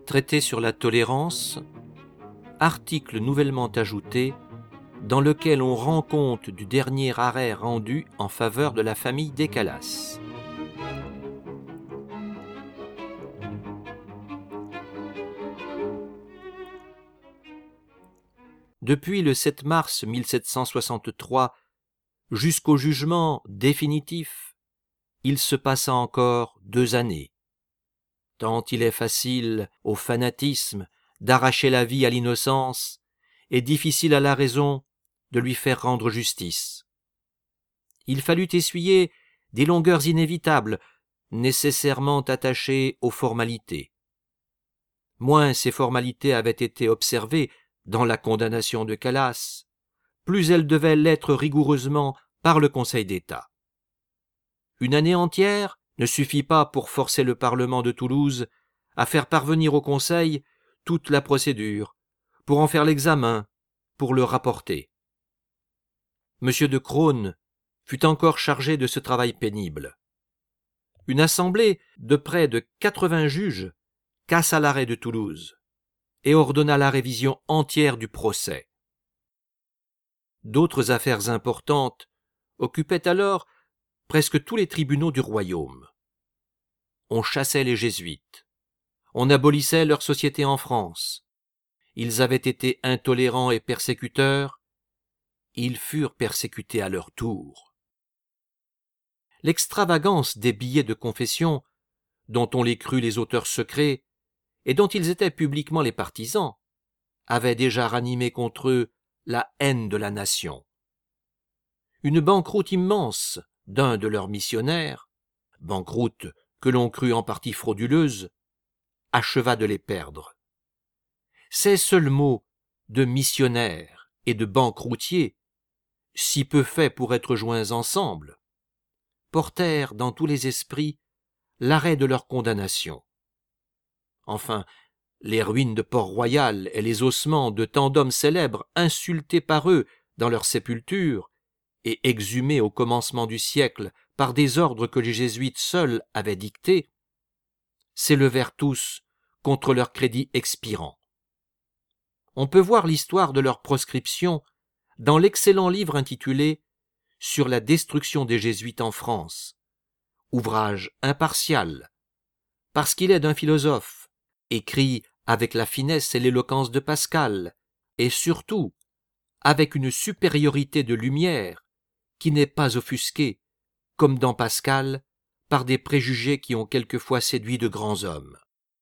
Traité sur la tolérance, article nouvellement ajouté, dans lequel on rend compte du dernier arrêt rendu en faveur de la famille des Calas. Depuis le 7 mars 1763 jusqu'au jugement définitif, il se passa encore 2 années. Tant il est facile au fanatisme d'arracher la vie à l'innocence et difficile à la raison de lui faire rendre justice. Il fallut essuyer des longueurs inévitables, nécessairement attachées aux formalités. Moins ces formalités avaient été observées dans la condamnation de Calas, plus elles devaient l'être rigoureusement par le Conseil d'État. Une année entière ne suffit pas pour forcer le Parlement de Toulouse à faire parvenir au Conseil toute la procédure, pour en faire l'examen, pour le rapporter. M. de Crosne fut encore chargé de ce travail pénible. Une assemblée de près de 80 juges cassa l'arrêt de Toulouse et ordonna la révision entière du procès. D'autres affaires importantes occupaient alors presque tous les tribunaux du royaume. On chassait les jésuites, on abolissait leur société en France. Ils avaient été intolérants et persécuteurs, ils furent persécutés à leur tour. L'extravagance des billets de confession, dont on les crut les auteurs secrets, et dont ils étaient publiquement les partisans, avait déjà ranimé contre eux la haine de la nation. Une banqueroute immense d'un de leurs missionnaires, banqueroute que l'on crut en partie frauduleuse, acheva de les perdre. Ces seuls mots de missionnaire et de banqueroutier, si peu faits pour être joints ensemble, portèrent dans tous les esprits l'arrêt de leur condamnation. Enfin, les ruines de Port-Royal et les ossements de tant d'hommes célèbres insultés par eux dans leur sépulture et exhumés au commencement du siècle par des ordres que les jésuites seuls avaient dictés, s'élevèrent tous contre leur crédit expirant. On peut voir l'histoire de leur proscription dans l'excellent livre intitulé « Sur la destruction des jésuites en France », ouvrage impartial, parce qu'il est d'un philosophe, écrit avec la finesse et l'éloquence de Pascal, et surtout avec une supériorité de lumière qui n'est pas offusquée, comme dans Pascal, par des préjugés qui ont quelquefois séduit de grands hommes.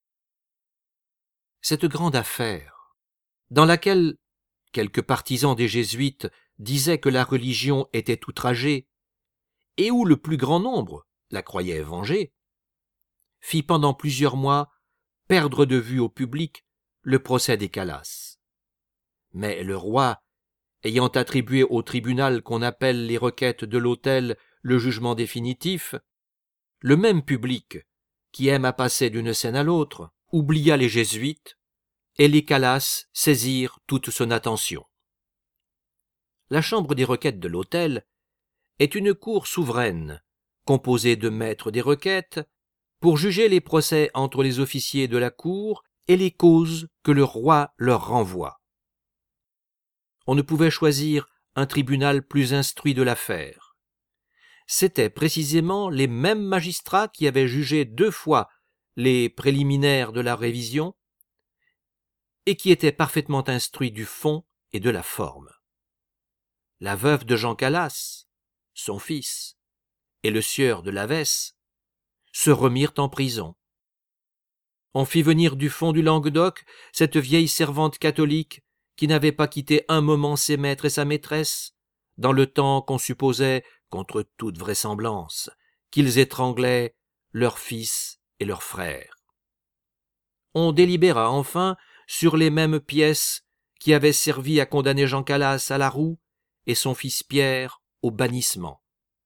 Cette grande affaire, dans laquelle quelques partisans des jésuites disaient que la religion était outragée, et où le plus grand nombre la croyait vengée, fit pendant plusieurs mois perdre de vue au public le procès des Calas. Mais le roi, ayant attribué au tribunal qu'on appelle les requêtes de l'autel le jugement définitif, le même public, qui aime à passer d'une scène à l'autre, oublia les jésuites, et les Calas saisirent toute son attention. La chambre des requêtes de l'autel est une cour souveraine, composée de maîtres des requêtes, pour juger les procès entre les officiers de la cour et les causes que le roi leur renvoie. On ne pouvait choisir un tribunal plus instruit de l'affaire. C'étaient précisément les mêmes magistrats qui avaient jugé 2 fois les préliminaires de la révision et qui étaient parfaitement instruits du fond et de la forme. La veuve de Jean Calas, son fils, et le sieur de Lavesse se remirent en prison. On fit venir du fond du Languedoc cette vieille servante catholique qui n'avait pas quitté un moment ses maîtres et sa maîtresse, dans le temps qu'on supposait, contre toute vraisemblance, qu'ils étranglaient leur fils et leur frère. On délibéra enfin sur les mêmes pièces qui avaient servi à condamner Jean Calas à la roue et son fils Pierre au bannissement.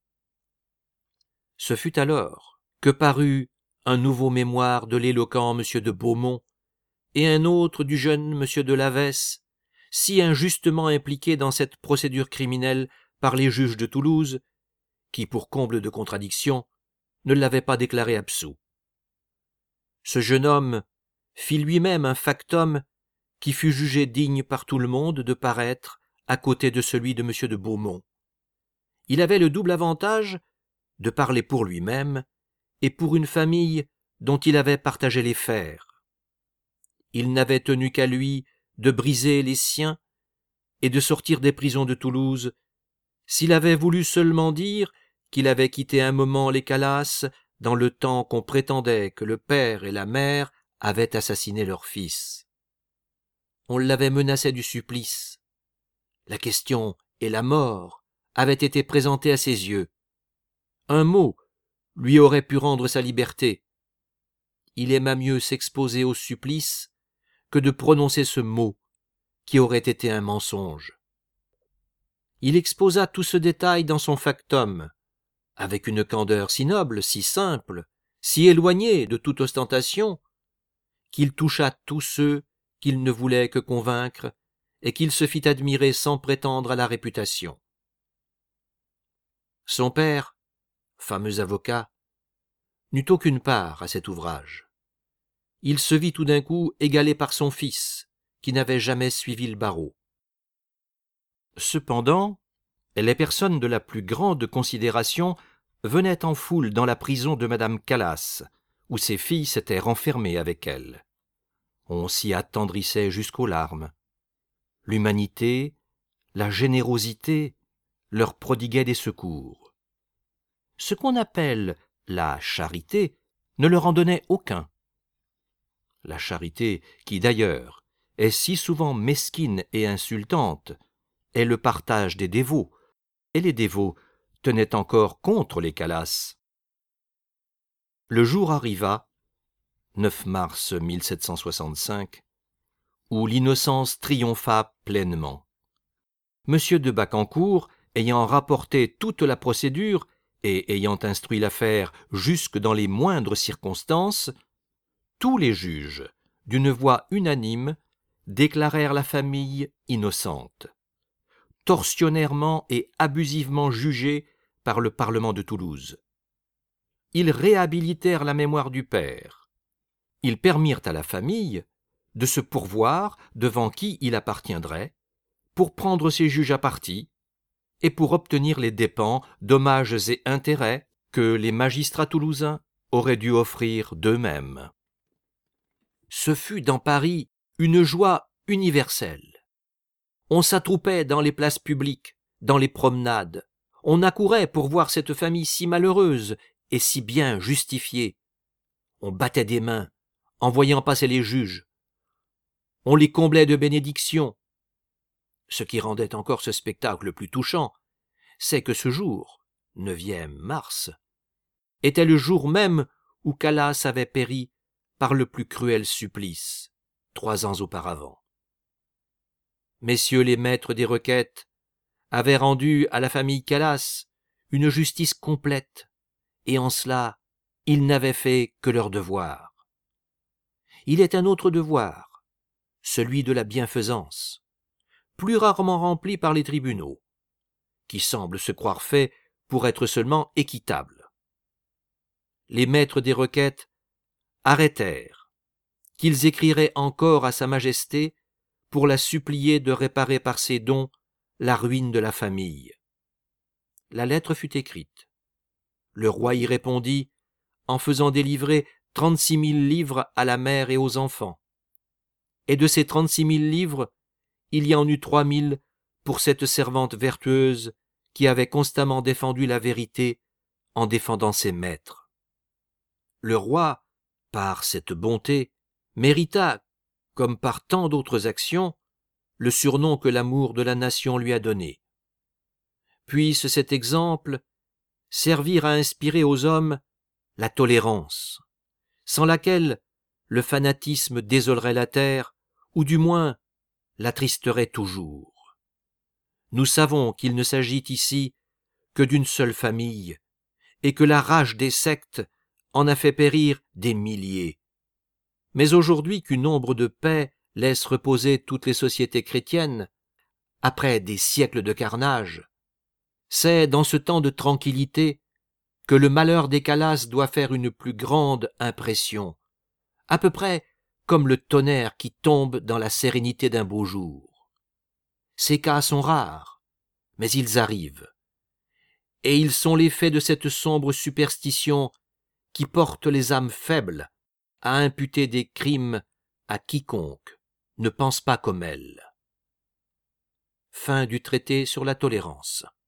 Ce fut alors que parut un nouveau mémoire de l'éloquent M. de Beaumont et un autre du jeune M. de Lavesse, si injustement impliqué dans cette procédure criminelle par les juges de Toulouse, qui, pour comble de contradiction, ne l'avaient pas déclaré absous. Ce jeune homme fit lui-même un factum qui fut jugé digne par tout le monde de paraître à côté de celui de M. de Beaumont. Il avait le double avantage de parler pour lui-même et pour une famille dont il avait partagé les fers. Il n'avait tenu qu'à lui de briser les siens et de sortir des prisons de Toulouse, s'il avait voulu seulement dire qu'il avait quitté un moment les Calas dans le temps qu'on prétendait que le père et la mère avaient assassiné leur fils. On l'avait menacé du supplice. La question et la mort avaient été présentées à ses yeux. Un mot lui aurait pu rendre sa liberté. Il aima mieux s'exposer au supplice que de prononcer ce mot qui aurait été un mensonge. Il exposa tout ce détail dans son factum, avec une candeur si noble, si simple, si éloignée de toute ostentation, qu'il toucha tous ceux qu'il ne voulait que convaincre et qu'il se fit admirer sans prétendre à la réputation. Son père, fameux avocat, n'eut aucune part à cet ouvrage. Il se vit tout d'un coup égalé par son fils, qui n'avait jamais suivi le barreau. Cependant, les personnes de la plus grande considération venaient en foule dans la prison de madame Calas, où ses filles s'étaient renfermées avec elle. On s'y attendrissait jusqu'aux larmes. L'humanité, la générosité leur prodiguaient des secours. Ce qu'on appelle la charité ne leur en donnait aucun. La charité, qui d'ailleurs est si souvent mesquine et insultante, est le partage des dévots, et les dévots tenaient encore contre les Calas. Le jour arriva, 9 mars 1765, où l'innocence triompha pleinement. M. de Bacancourt, ayant rapporté toute la procédure et ayant instruit l'affaire jusque dans les moindres circonstances, tous les juges, d'une voix unanime, déclarèrent la famille innocente, tortionnairement et abusivement jugée par le Parlement de Toulouse. Ils réhabilitèrent la mémoire du père. Ils permirent à la famille de se pourvoir devant qui il appartiendrait, pour prendre ses juges à partie et pour obtenir les dépens, dommages et intérêts que les magistrats toulousains auraient dû offrir d'eux-mêmes. Ce fut dans Paris une joie universelle. On s'attroupait dans les places publiques, dans les promenades. On accourait pour voir cette famille si malheureuse et si bien justifiée. On battait des mains en voyant passer les juges. On les comblait de bénédictions. Ce qui rendait encore ce spectacle plus touchant, c'est que ce jour, 9e mars, était le jour même où Calas avait péri par le plus cruel supplice, 3 ans auparavant. Messieurs les maîtres des requêtes avaient rendu à la famille Calas une justice complète, et en cela, ils n'avaient fait que leur devoir. Il est un autre devoir, celui de la bienfaisance, plus rarement rempli par les tribunaux, qui semblent se croire faits pour être seulement équitables. Les maîtres des requêtes arrêtèrent qu'ils écriraient encore à Sa Majesté pour la supplier de réparer par ses dons la ruine de la famille. La lettre fut écrite. Le roi y répondit en faisant délivrer 36 000 livres à la mère et aux enfants. Et de ces 36 000 livres, il y en eut 3 000 pour cette servante vertueuse qui avait constamment défendu la vérité en défendant ses maîtres. Le roi, par cette bonté, mérita, comme par tant d'autres actions, le surnom que l'amour de la nation lui a donné. Puisse cet exemple servir à inspirer aux hommes la tolérance, sans laquelle le fanatisme désolerait la terre, ou du moins l'attristerait toujours. Nous savons qu'il ne s'agit ici que d'une seule famille, et que la rage des sectes en a fait périr des milliers. Mais aujourd'hui qu'une ombre de paix laisse reposer toutes les sociétés chrétiennes, après des siècles de carnage, c'est dans ce temps de tranquillité que le malheur des Calas doit faire une plus grande impression, à peu près comme le tonnerre qui tombe dans la sérénité d'un beau jour. Ces cas sont rares, mais ils arrivent. Et ils sont l'effet de cette sombre superstition qui porte les âmes faibles à imputer des crimes à quiconque ne pense pas comme elles. Fin du traité sur la tolérance.